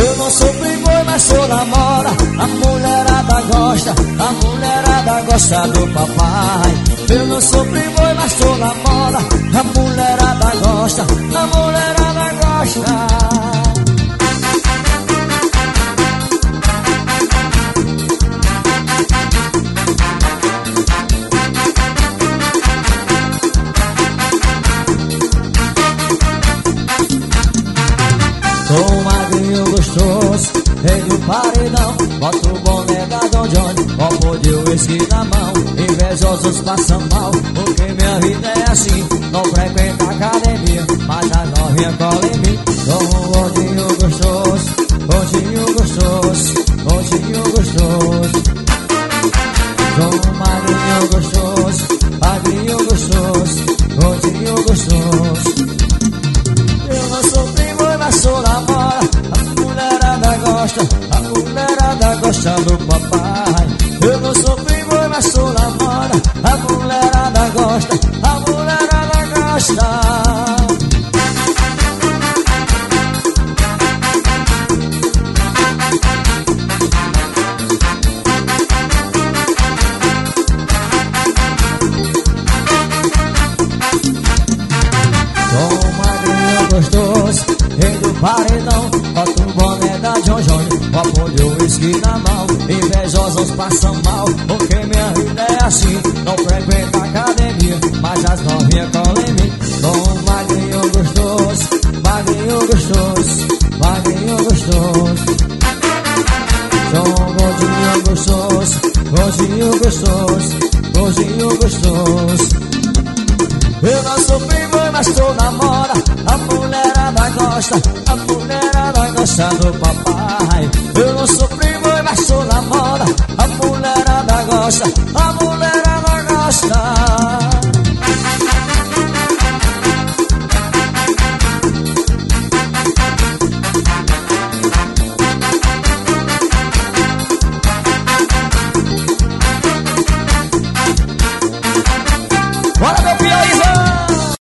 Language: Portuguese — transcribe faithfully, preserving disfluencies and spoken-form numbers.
Eu não sou playboy, mas sou namora. A mulherada gosta, a mulherada gosta do papai. Eu não sou playboy, mas sou namora. A mulherada gosta, a mulherada gosta. Sou um magrinho gostoso, rei do paredão. Boto o boné da Don Johnny, copo de uísque na mão. Invejosos passam mal, porque minha vida é assim. Não frequento academia, mas a novinha cola em mim. Sou um gordinho gostoso, gordinho gostoso, gordinho gostoso. Sou um magrinho gostoso, magrinho gostoso, gordinho gostoso. Eu não sou playboy, mas sou namora. A mulherada gosta, a mulherada gosta do papai. Eu não sou playboy, mas sou namora. A mulherada gosta, a mulherada gosta. Gostoso, rei do paredão. Bota o boné da John Johnny, copo de uísque na mão. Invejosos passam mal, porque minha vida é assim. Não frequento academia, mas as novinhas colam em mim. Sou um magrinho gostoso, magrinho gostoso, magrinho gostoso. Sou um gordinho gostoso, gordinho gostoso, gordinho gostoso. Eu não sou playboy, mas sou namora. A mulherada gosta, a mulherada gosta do papai. Eu não sou playboy, mas sou namora. A mulherada gosta, a mulherada